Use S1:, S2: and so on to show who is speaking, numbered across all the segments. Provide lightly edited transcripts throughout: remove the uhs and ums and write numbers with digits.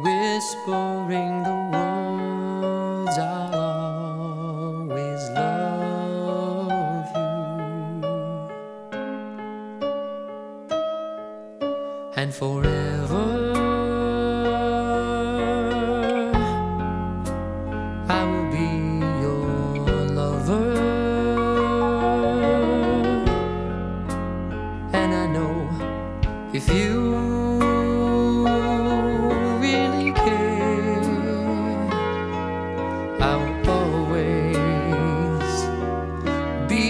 S1: whispering the words I'll always love you, and forever I will be your lover. And I know if you really care, I will always be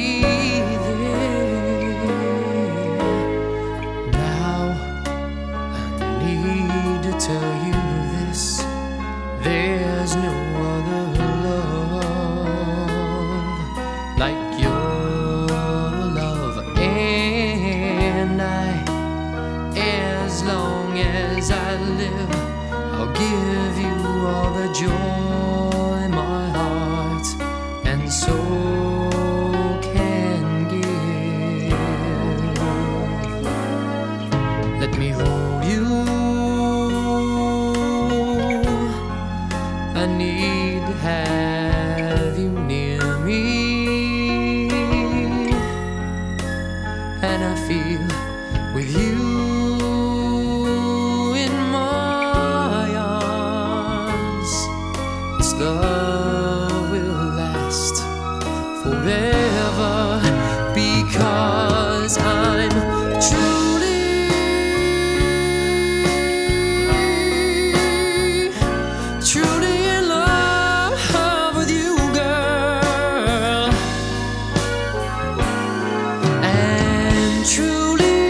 S1: there. Now I need to tell you this: there's no other love like your love, and as long as I live, I'll give you all the joy my heart and soul can give. Let me hold you. I need to have you near me, and I feel with you in my arms, this love will last forever, because I'm truly in love with you, girl, and truly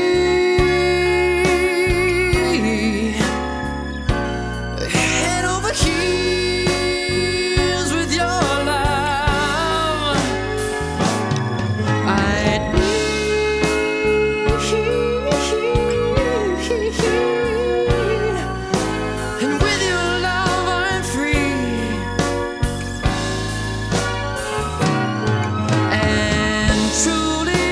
S1: head over heels with your love. I need, and with your love I'm free, and truly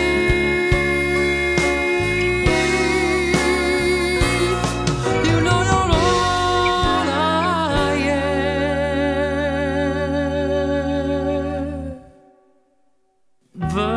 S1: you know you're all I am. But